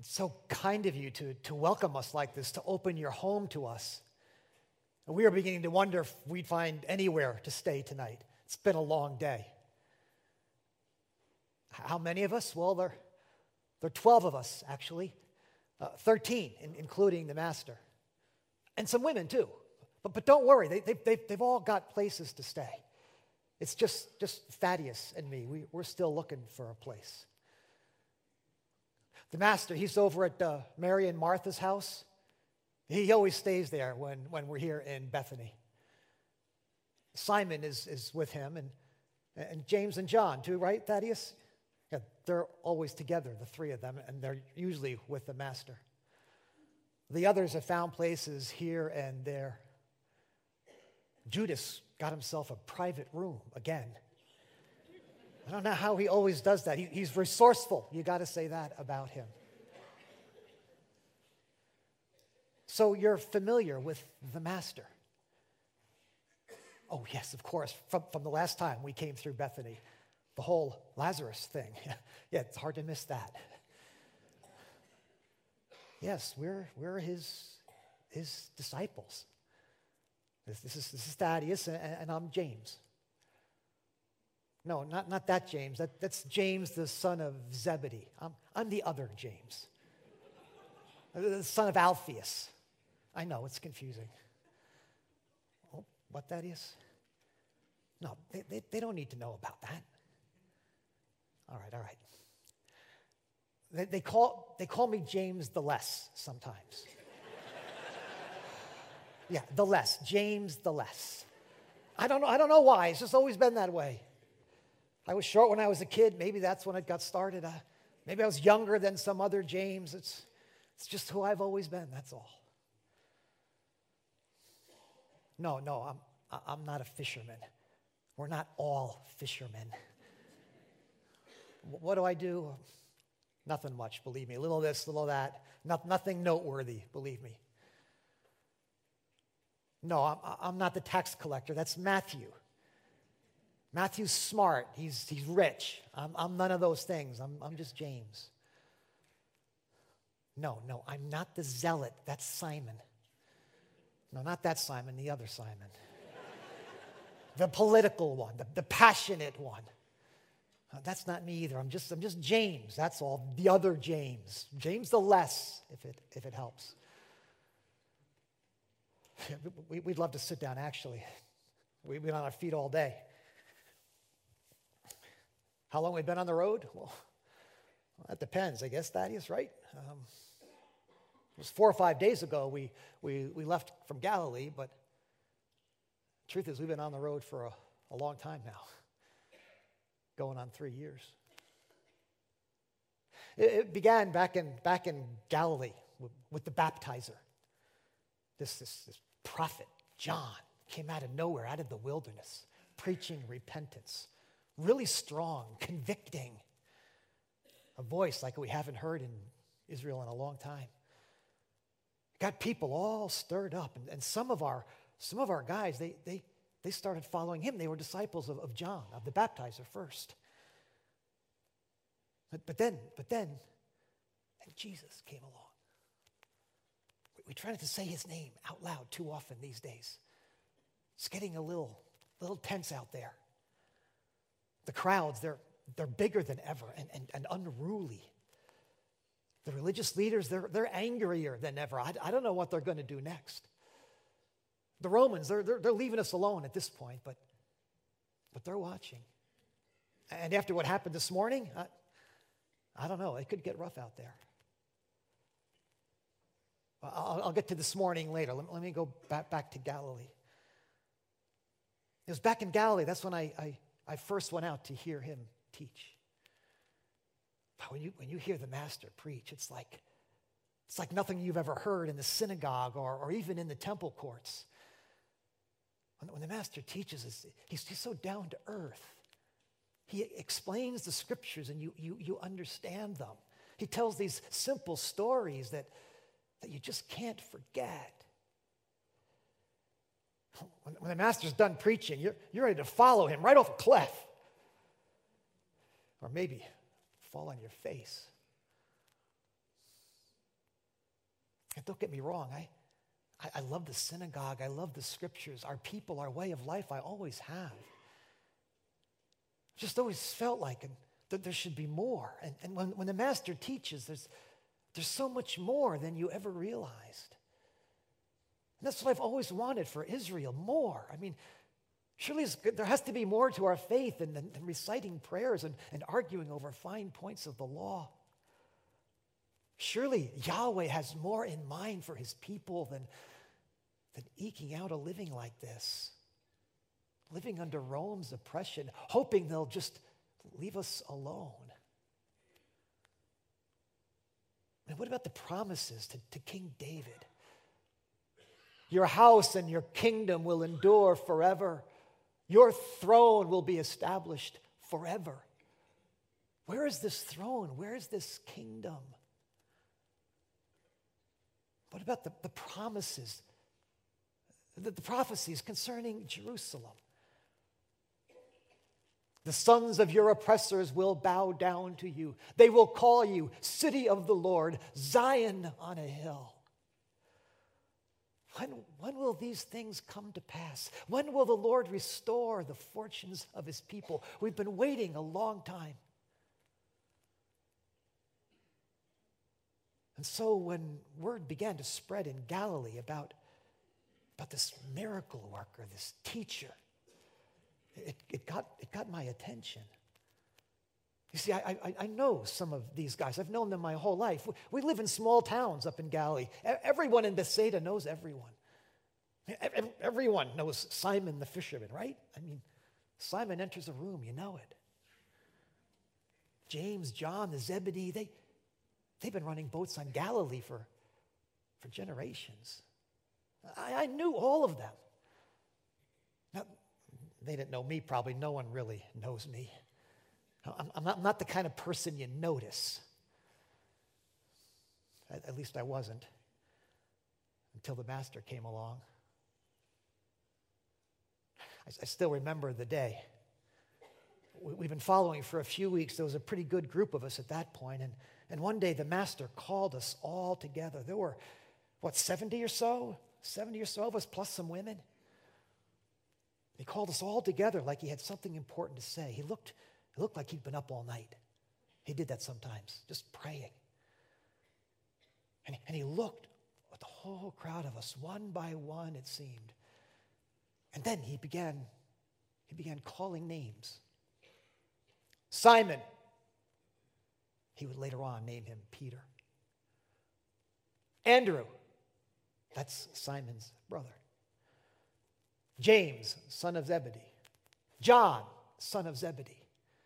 It's so kind of you to welcome us like this, to open your home to us. And we are beginning to wonder if we'd find anywhere to stay tonight. It's been a long day. How many of us? Well, there are 12 of us, actually. 13, including the master. And some women, too. But don't worry, they've all got places to stay. It's just Thaddeus and me. We're still looking for a place. The master, he's over at Mary and Martha's house. He always stays there when we're here in Bethany. Simon is with him, and James and John too, right, Thaddeus? Yeah, they're always together, the three of them, and they're usually with the master. The others have found places here and there. Judas got himself a private room again. I don't know how he always does that. He's resourceful. You got to say that about him. So you're familiar with the master. Oh, yes, of course, from the last time we came through Bethany, the whole Lazarus thing. Yeah, it's hard to miss that. Yes, we're his disciples. This is Thaddeus, and I'm James. No, not that James. That's James, the son of Zebedee. I'm the other James, the son of Alphaeus. I know, it's confusing. Oh, what that is? No, they don't need to know about that. All right. They call me James the Less sometimes. Yeah, the Less. James the Less. I don't know why. It's just always been that way. I was short when I was a kid. Maybe that's when it got started. Maybe I was younger than some other James. It's just who I've always been. That's all. No, I'm not a fisherman. We're not all fishermen. What do? Nothing much, believe me. A little this, a little that. Nothing noteworthy, believe me. No, I'm not the tax collector. That's Matthew. Matthew's smart. He's rich. I'm none of those things. I'm just James. No, I'm not the zealot. That's Simon. No, not that Simon, the other Simon. The political one, the passionate one. That's not me either. I'm just James. That's all. The other James. James the Less, if it helps. We'd love to sit down, actually. We've been on our feet all day. How long we've been on the road? Well, that depends, I guess, Thaddeus, right? It was 4 or 5 days ago we left from Galilee, but the truth is we've been on the road for a long time now, going on 3 years. It began back in Galilee with the baptizer. This prophet, John, came out of nowhere, out of the wilderness, preaching repentance. Really strong, convicting. A voice like we haven't heard in Israel in a long time. Got people all stirred up. And some of our guys, they started following him. They were disciples of John, of the baptizer first. But then Jesus came along. We try not to say his name out loud too often these days. It's getting a little tense out there. The crowds, they're bigger than ever and unruly. The religious leaders, they're angrier than ever. I don't know what they're going to do next. The Romans, they're leaving us alone at this point, but they're watching. And after what happened this morning, I don't know. It could get rough out there. I'll get to this morning later. Let me go back to Galilee. It was back in Galilee. That's when I first went out to hear him teach. But when you hear the master preach, it's like nothing you've ever heard in the synagogue or even in the temple courts. When the master teaches, he's so down to earth. He explains the scriptures and you understand them. He tells these simple stories that you just can't forget. When the master's done preaching, you're ready to follow him right off a cliff. Or maybe fall on your face. don't get me wrong. I love the synagogue. I love the scriptures. Our people, our way of life, I always have. Just always felt like that there should be more. And when the master teaches, there's so much more than you ever realized. And that's what I've always wanted for Israel, more. I mean, surely there has to be more to our faith than reciting prayers and arguing over fine points of the law. Surely Yahweh has more in mind for his people than eking out a living like this, living under Rome's oppression, hoping they'll just leave us alone. And what about the promises to King David? Your house and your kingdom will endure forever. Your throne will be established forever. Where is this throne? Where is this kingdom? What about the promises, the prophecies concerning Jerusalem? The sons of your oppressors will bow down to you. They will call you city of the Lord, Zion on a hill. When will these things come to pass? When will the Lord restore the fortunes of his people? We've been waiting a long time. And so when word began to spread in Galilee about this miracle worker, this teacher, it got my attention. You see, I know some of these guys. I've known them my whole life. We live in small towns up in Galilee. Everyone in Bethsaida knows everyone. Everyone knows Simon the fisherman, right? I mean, Simon enters a room, you know it. James, John, the Zebedee, they've been running boats on Galilee for generations. I knew all of them. Now, they didn't know me probably. No one really knows me. I'm not the kind of person you notice. At least I wasn't until the master came along. I still remember the day. We've been following for a few weeks. There was a pretty good group of us at that point. And one day the master called us all together. There were, 70 or so? 70 or so of us, plus some women. He called us all together like he had something important to say. It looked like he'd been up all night. He did that sometimes, just praying. And he looked at the whole crowd of us, one by one, it seemed. And then he began calling names. Simon. He would later on name him Peter. Andrew. That's Simon's brother. James, son of Zebedee. John, son of Zebedee.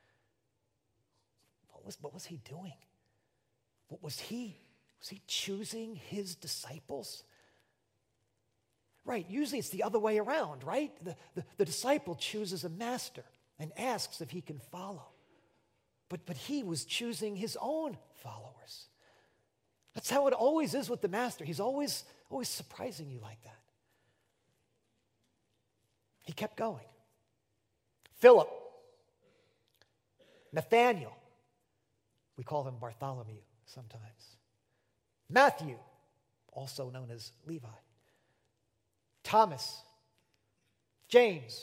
What was he doing? Was he choosing his disciples? Right, usually it's the other way around, right? The disciple chooses a master and asks if he can follow. But he was choosing his own followers. That's how it always is with the master. He's always surprising you like that. He kept going. Philip, Nathaniel, we call him Bartholomew sometimes. Matthew, also known as Levi. Thomas, James,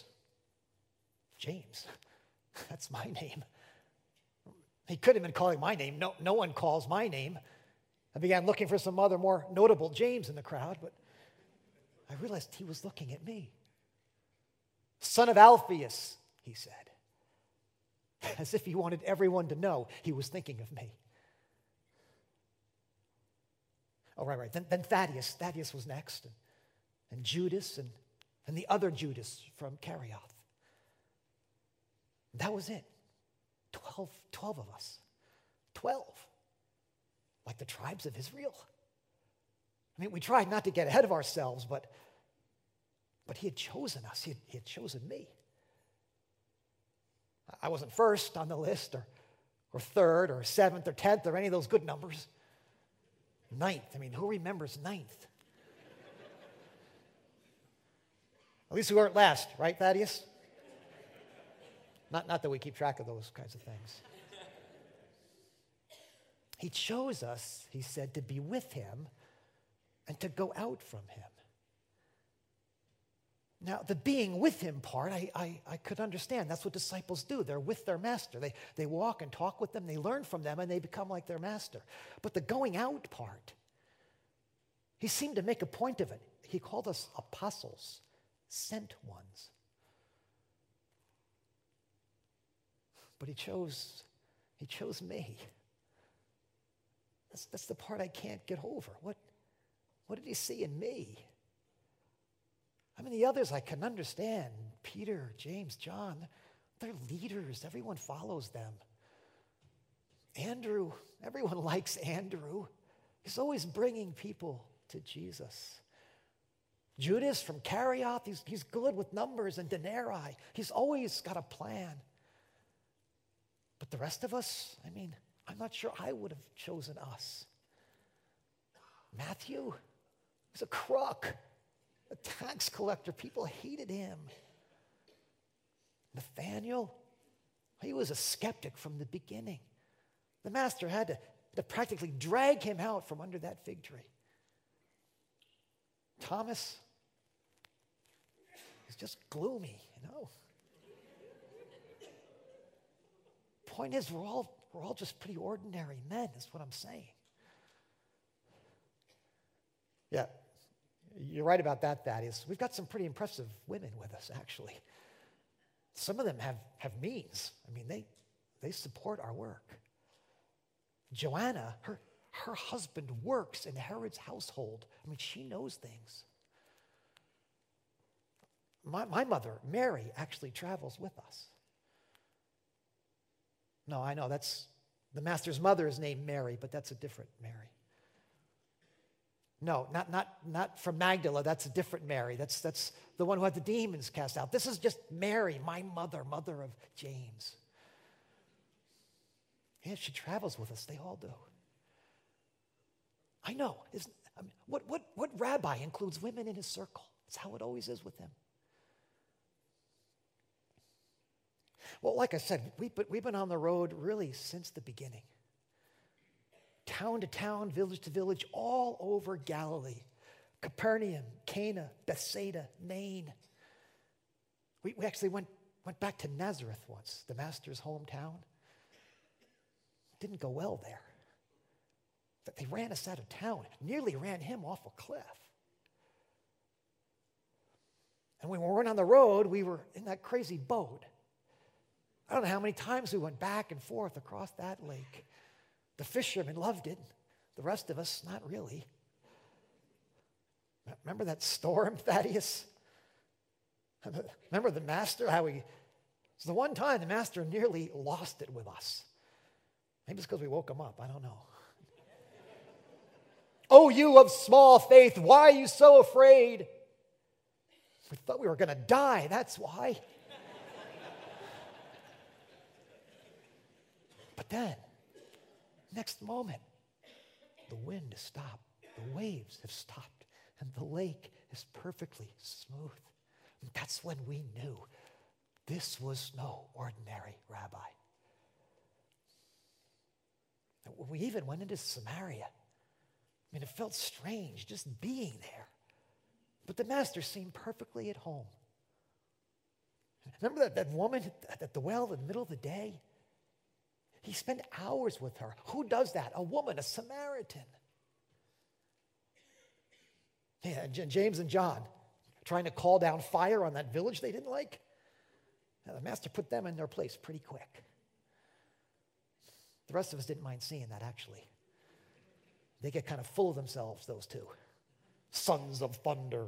that's my name. He could have been calling my name. No one calls my name. I began looking for some other more notable James in the crowd, but I realized he was looking at me. Son of Alphaeus, he said, as if he wanted everyone to know he was thinking of me. Oh, right. Then Thaddeus. Thaddeus was next, and Judas, and the other Judas from Kerioth. That was it. 12 of us. 12. Like the tribes of Israel. I mean, we tried not to get ahead of ourselves, but he had chosen us. He had chosen me. I wasn't first on the list, or third, or seventh, or 10th, or any of those good numbers. 9th. I mean, who remembers 9th? At least we weren't last, right, Thaddeus? Not that we keep track of those kinds of things. He chose us, he said, to be with him and to go out from him. Now, the being with him part, I could understand. That's what disciples do. They're with their master. They walk and talk with them. They learn from them, and they become like their master. But the going out part, he seemed to make a point of it. He called us apostles, sent ones. But he chose me. That's the part I can't get over. What did he see in me? I mean, the others I can understand. Peter, James, John, they're leaders. Everyone follows them. Andrew, everyone likes Andrew. He's always bringing people to Jesus. Judas from Kerioth, he's good with numbers and denarii. He's always got a plan. But the rest of us, I mean, I'm not sure I would have chosen us. Matthew was a crook, a tax collector. People hated him. Nathaniel, he was a skeptic from the beginning. The master had to practically drag him out from under that fig tree. Thomas, he's just gloomy, you know. Point is, we're all just pretty ordinary men, is what I'm saying. Yeah, you're right about that, Thaddeus. We've got some pretty impressive women with us, actually. Some of them have means. I mean, they support our work. Joanna, her husband works in Herod's household. I mean, she knows things. My mother, Mary, actually travels with us. No, I know, that's the master's mother is named Mary, but that's a different Mary. No, not from Magdala, that's a different Mary. That's the one who had the demons cast out. This is just Mary, my mother of James. Yeah, she travels with us, they all do. I know. What rabbi includes women in his circle? It's how it always is with him. Well, like I said, we've been on the road really since the beginning. Town to town, village to village, all over Galilee. Capernaum, Cana, Bethsaida, Nain. We actually went back to Nazareth once, the master's hometown. Didn't go well there. But they ran us out of town, nearly ran him off a cliff. And when we weren't on the road, we were in that crazy boat. I don't know how many times we went back and forth across that lake. The fishermen loved it. The rest of us, not really. Remember that storm, Thaddeus? Remember the master, it's the one time the master nearly lost it with us. Maybe it's because we woke him up, I don't know. Oh, you of small faith, why are you so afraid? We thought we were going to die, that's why. But then, next moment, the wind has stopped, the waves have stopped, and the lake is perfectly smooth. And that's when we knew this was no ordinary rabbi. We even went into Samaria. I mean, it felt strange just being there. But the master seemed perfectly at home. Remember that woman at the well in the middle of the day? He spent hours with her. Who does that? A woman, a Samaritan. Yeah, James and John trying to call down fire on that village they didn't like. Now, the master put them in their place pretty quick. The rest of us didn't mind seeing that, actually. They get kind of full of themselves, those two. Sons of thunder.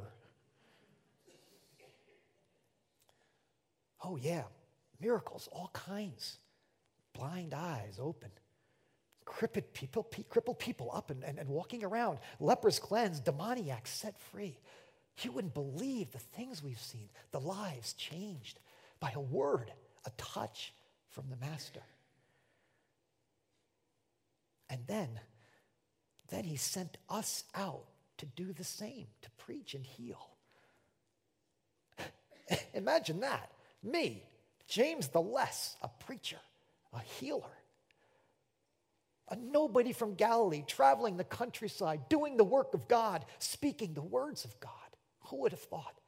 Oh, yeah. Miracles, all kinds. Blind eyes open. Crippled people up and walking around. Lepers cleansed, demoniacs set free. You wouldn't believe the things we've seen. The lives changed by a word, a touch from the master. And then he sent us out to do the same, to preach and heal. Imagine that. Me, James the Less, a preacher, a healer. A nobody from Galilee traveling the countryside, doing the work of God, speaking the words of God. Who would have thought?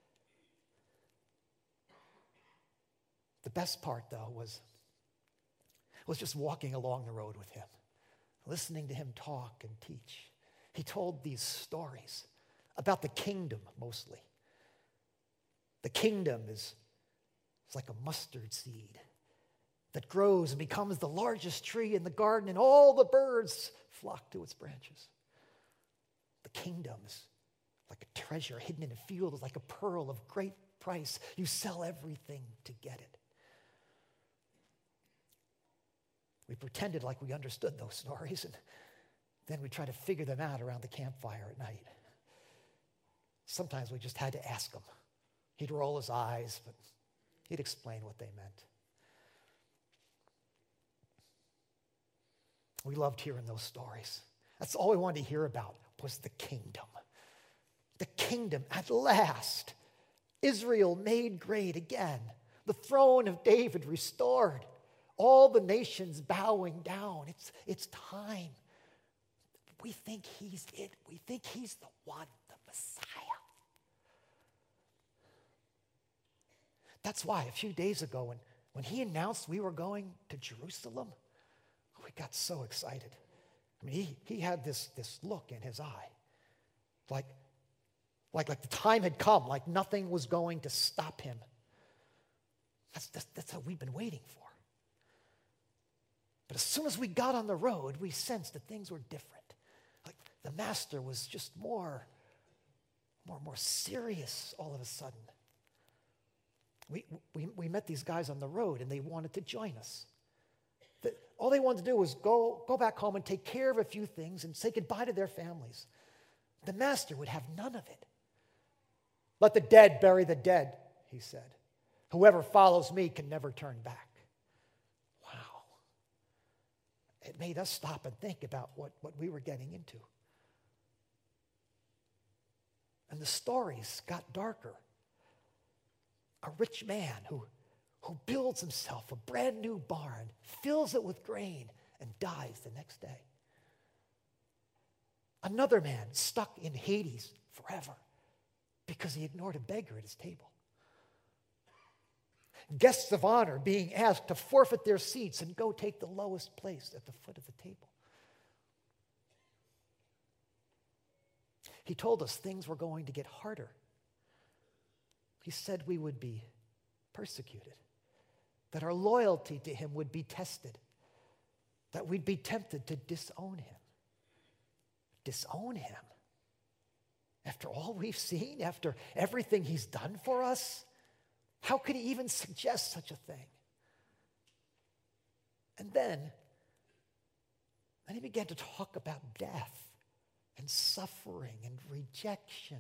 The best part, though, was just walking along the road with him, listening to him talk and teach. He told these stories about the kingdom mostly. The kingdom is like a mustard seed that grows and becomes the largest tree in the garden, and all the birds flock to its branches. The kingdom is like a treasure hidden in a field, is like a pearl of great price. You sell everything to get it. We pretended like we understood those stories, and then we tried to figure them out around the campfire at night. Sometimes we just had to ask him. He'd roll his eyes, but he'd explain what they meant. We loved hearing those stories. That's all we wanted to hear about was the kingdom. The kingdom, at last. Israel made great again. The throne of David restored. All the nations bowing down. It's time. We think he's it. We think he's the one, the Messiah. That's why a few days ago when he announced we were going to Jerusalem, we got so excited. I mean, he had this look in his eye. Like the time had come, like nothing was going to stop him. That's what we've been waiting for. But as soon as we got on the road, we sensed that things were different. Like the master was just more serious all of a sudden. We met these guys on the road, and they wanted to join us. All they wanted to do was go back home and take care of a few things and say goodbye to their families. The master would have none of it. Let the dead bury the dead, he said. Whoever follows me can never turn back. Wow. It made us stop and think about what we were getting into. And the stories got darker. A rich man who builds himself a brand new barn, fills it with grain, and dies the next day. Another man stuck in Hades forever because he ignored a beggar at his table. Guests of honor being asked to forfeit their seats and go take the lowest place at the foot of the table. He told us things were going to get harder. He said we would be persecuted, that our loyalty to him would be tested, that we'd be tempted to disown him. Disown him? After all we've seen, after everything he's done for us? How could he even suggest such a thing? And then he began to talk about death and suffering and rejection.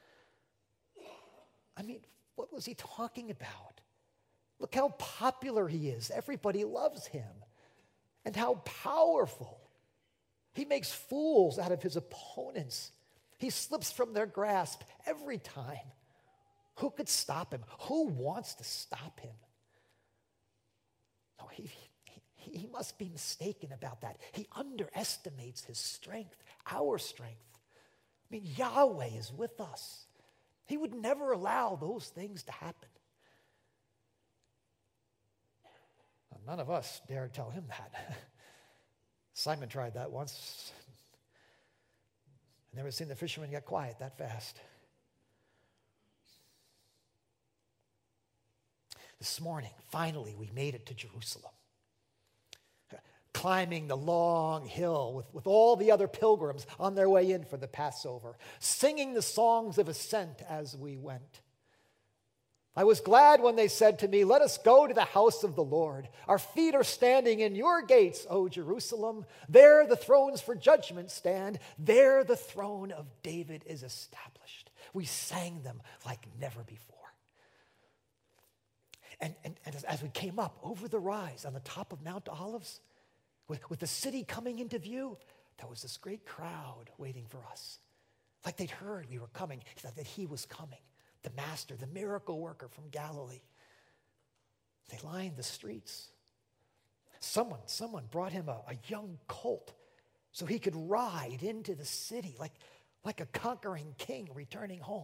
I mean, what was he talking about? Look how popular he is. Everybody loves him. And how powerful. He makes fools out of his opponents. He slips from their grasp every time. Who could stop him? Who wants to stop him? No, he must be mistaken about that. He underestimates his strength, our strength. I mean, Yahweh is with us. He would never allow those things to happen. Well, none of us dare tell him that. Simon tried that once. I've never seen the fishermen get quiet that fast. This morning, finally, we made it to Jerusalem. Climbing the long hill with all the other pilgrims on their way in for the Passover, singing the songs of ascent as we went. I was glad when they said to me, "Let us go to the house of the Lord. Our feet are standing in your gates, O Jerusalem. There the thrones for judgment stand. There the throne of David is established." We sang them like never before. And as we came up over the rise on the top of Mount Olives, with the city coming into view, there was this great crowd waiting for us. Like they'd heard we were coming, that he was coming. The master, the miracle worker from Galilee. They lined the streets. Someone brought him a young colt so he could ride into the city like a conquering king returning home.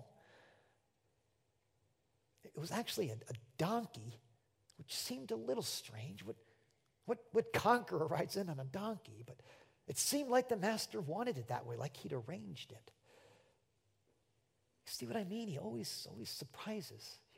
It was actually a donkey, which seemed a little strange. What conqueror rides in on a donkey? But it seemed like the master wanted it that way, like he'd arranged it. You see what I mean? He always surprises you.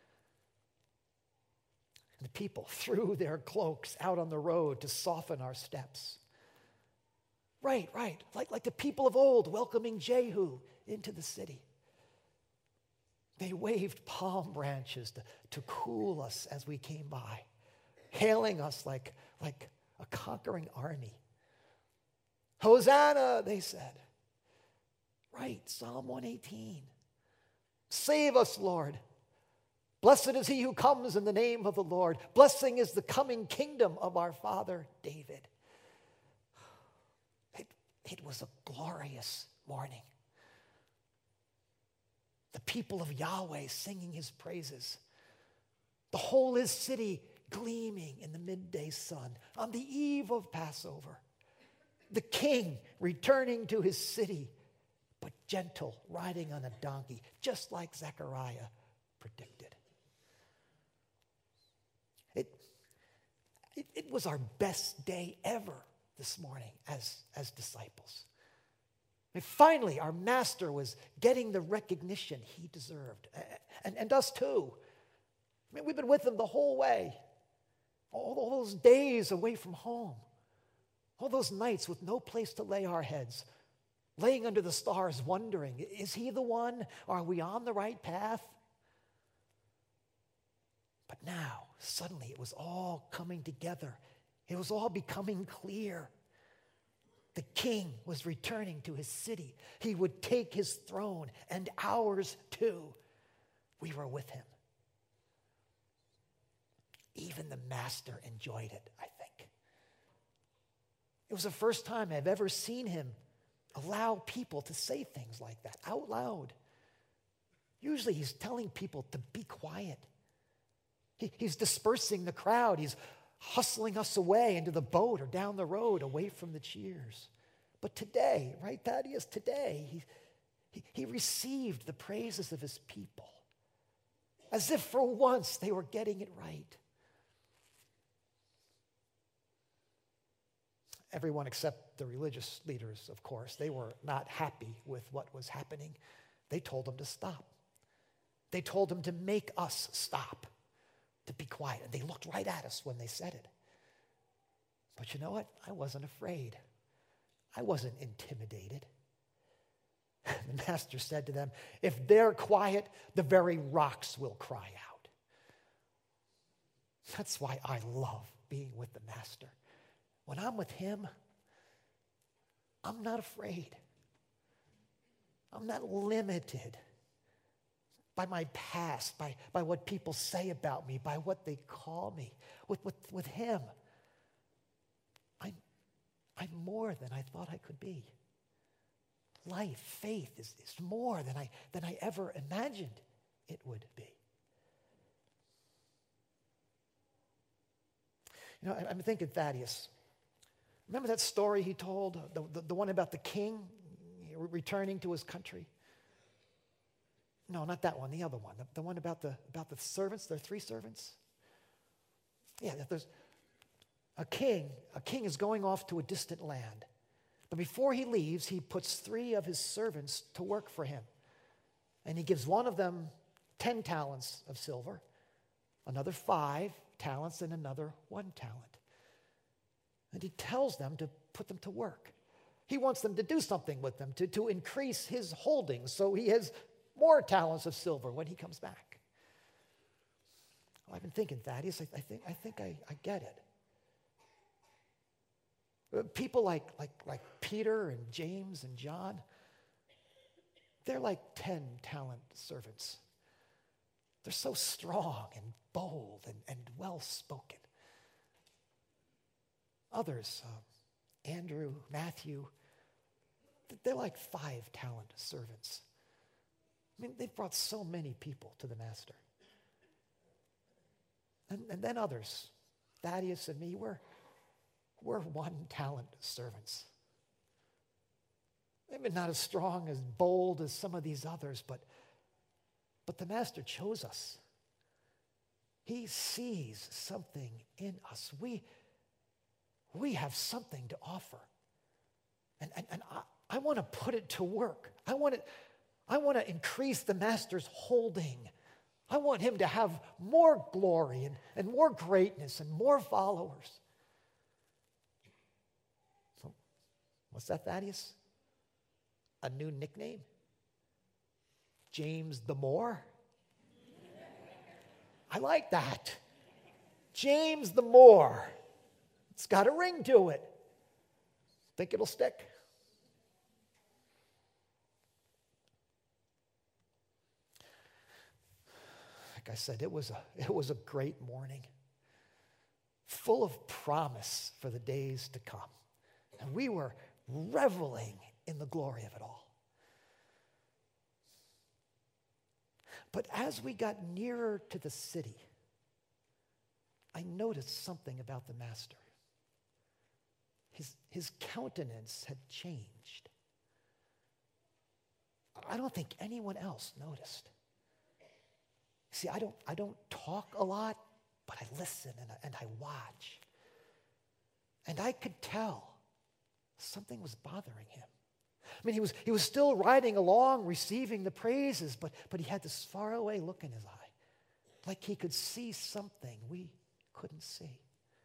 And the people threw their cloaks out on the road to soften our steps. Right. Like the people of old welcoming Jehu into the city. They waved palm branches to cool us as we came by, hailing us like a conquering army. Hosanna, they said. Right, Psalm 118. Save us, Lord. Blessed is he who comes in the name of the Lord. Blessing is the coming kingdom of our father David. It was a glorious morning. The people of Yahweh singing his praises. The whole his city gleaming in the midday sun on the eve of Passover. The king returning to his city, but gentle, riding on a donkey, just like Zechariah predicted. It was our best day ever this morning as disciples. And finally, our master was getting the recognition he deserved, and us too. I mean, we've been with him the whole way, all those days away from home, all those nights with no place to lay our heads, laying under the stars wondering, is he the one? Are we on the right path? But now, suddenly, it was all coming together. It was all becoming clear. The king was returning to his city. He would take his throne, and ours too. We were with him. Even the master enjoyed it, I think. It was the first time I've ever seen him allow people to say things like that out loud. Usually he's telling people to be quiet. He's dispersing the crowd. He's hustling us away into the boat or down the road away from the cheers. But today, right, Thaddeus, today, he received the praises of his people as if for once they were getting it right. Everyone except the religious leaders, of course, they were not happy with what was happening. They told him to stop. They told him to make us stop, to be quiet. And they looked right at us when they said it. But you know what? I wasn't afraid. I wasn't intimidated. The master said to them, if they're quiet, the very rocks will cry out. That's why I love being with the master. When I'm with him, I'm not afraid. I'm not limited by my past, by what people say about me, by what they call me. With him, I'm more than I thought I could be. Life, faith is more than I ever imagined it would be. You know, I'm thinking Thaddeus. Remember that story he told, the one about the king returning to his country? No, not that one, the other one. The one about the servants, there are 3 servants. Yeah, there's a king is going off to a distant land. But before he leaves, he puts 3 of his servants to work for him. And he gives one of them 10 talents of silver, another 5 talents, and another 1 talent. And he tells them to put them to work. He wants them to do something with them, to increase his holdings, so he has more talents of silver when he comes back. Well, I've been thinking, Thaddeus, I think I get it. People like Peter and James and John, they're like 10-talent servants. They're so strong and bold and well-spoken. Others, Andrew, Matthew, they're like 5-talent servants. I mean, they've brought so many people to the master. And then others, Thaddeus and me, we're we're one-talent servants. Maybe not as strong, as bold as some of these others, but the Master chose us. He sees something in us. We have something to offer. And I want to put it to work. I want to increase the Master's holding. I want him to have more glory and more greatness and more followers. So, what's that, Thaddeus? A new nickname? James the Moor? I like that. James the Moor. It's got a ring to it. Think it'll stick? Like I said, it was a great morning, full of promise for the days to come. And we were reveling in the glory of it all. But as we got nearer to the city, I noticed something about the Master. His countenance had changed. I don't think anyone else noticed. See, I don't talk a lot, but I listen and I watch. And I could tell something was bothering him. I mean, he was still riding along, receiving the praises, but he had this faraway look in his eye, like he could see something we couldn't see.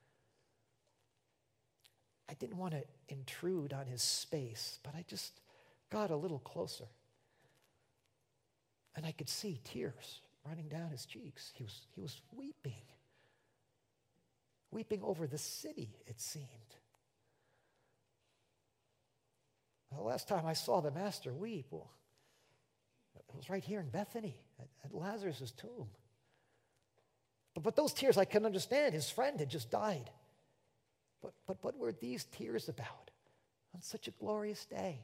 I didn't want to intrude on his space, but I just got a little closer. And I could see tears running down his cheeks. He was weeping over the city, it seemed. The last time I saw the Master weep, well, it was right here in Bethany at Lazarus' tomb. But those tears I can understand. His friend had just died. But what were these tears about on such a glorious day?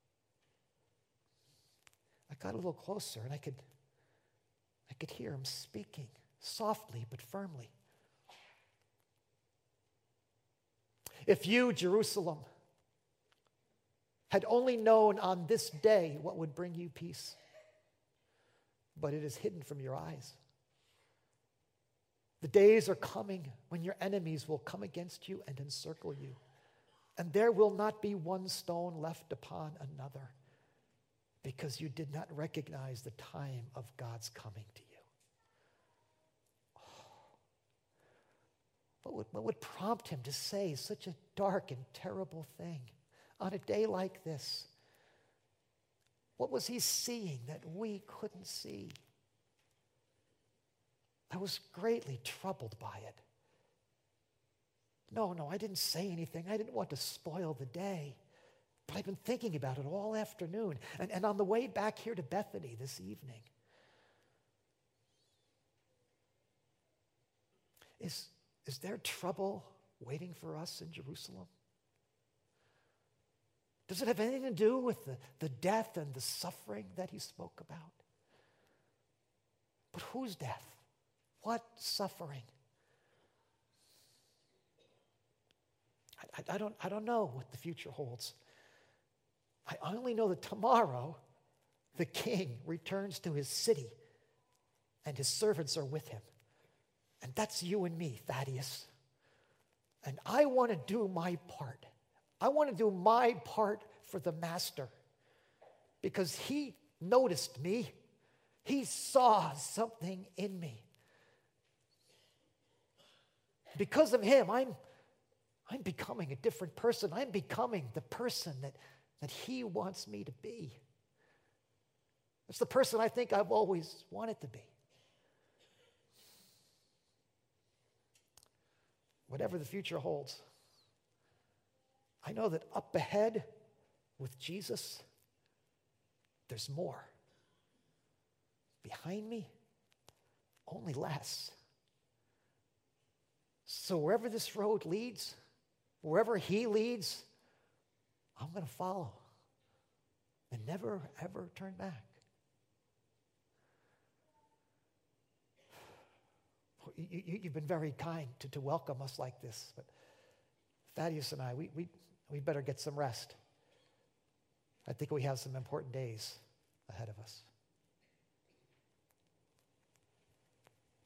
I got a little closer and I could hear him speaking softly but firmly. If you, Jerusalem, had only known on this day what would bring you peace, but it is hidden from your eyes. The days are coming when your enemies will come against you and encircle you, and there will not be one stone left upon another, because you did not recognize the time of God's coming to you. What would prompt him to say such a dark and terrible thing on a day like this? What was he seeing that we couldn't see? I was greatly troubled by it. No, I didn't say anything. I didn't want to spoil the day. But I've been thinking about it all afternoon and on the way back here to Bethany this evening. Is there trouble waiting for us in Jerusalem? Does it have anything to do with the death and the suffering that he spoke about? But whose death? What suffering? I don't know what the future holds. I only know that tomorrow the king returns to his city and his servants are with him. And that's you and me, Thaddeus. And I want to do my part. I want to do my part for the Master because he noticed me. He saw something in me. Because of him, I'm becoming a different person. I'm becoming the person that he wants me to be. It's the person I think I've always wanted to be. Whatever the future holds, I know that up ahead with Jesus, there's more. Behind me, only less. So wherever this road leads, wherever he leads, I'm going to follow and never, ever turn back. You've been very kind to welcome us like this, but Thaddeus and I, we better get some rest. I think we have some important days ahead of us.